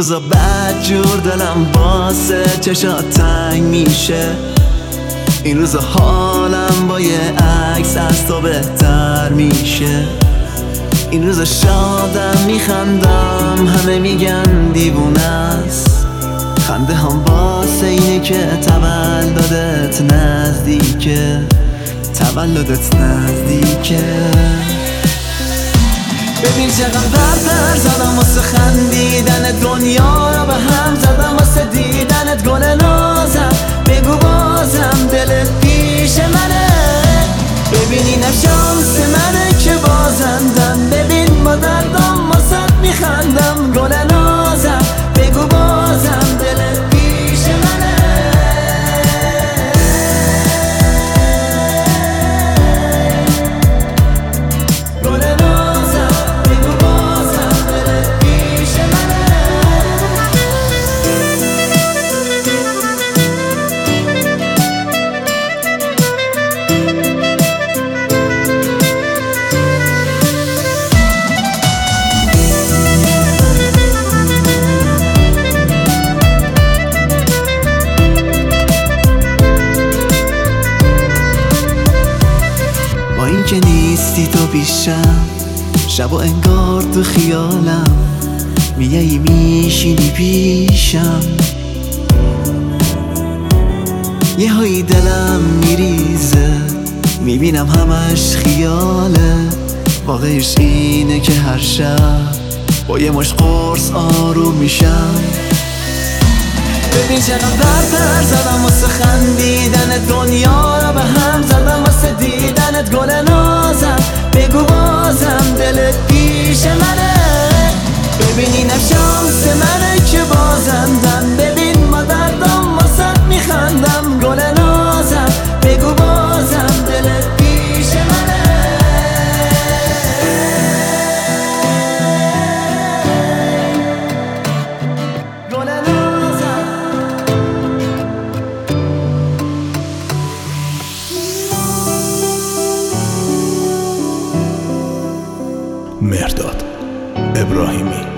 روزا بدجور دلم واسه چشات تنگ میشه. این روزا حالم با یه عکس از تو بهتر میشه. این روزا شادم میخندم، همه میگن دیوونه است. خنده هم واسه اینه که تولدت نزدیکه، تولدت نزدیکه. ببین چقدر در زدم واسه خندیدن، دنیا رو به هم زدم واسه دیدنت. گل نازم بگو بازم دلت پیش منه. ببین اینم شانس منه که بازندم. ببین با دردم واسه میخندم. گل نازم بگو بازم دلت پیش منه. با این که نیستی تو پیشم، شب و انگار تو خیالم میایی میشینی پیشم. یه هایی دلم میریزه، میبینم همش خیاله. واقعش اینه که هر شب با یه مش قرص آروم میشم. ببین چقدر در زدم واسه خندیدن، دنیا رو به هم زدم واسه دیدنت. گل نازم بگو بازم دلت پیش منه. ببین اینم شانس منه که بازندم. ببین با دردم واسه میخندم. گل نازم بگو بازم دلت پیش منه. گل نازم. مهرداد ابراهیمی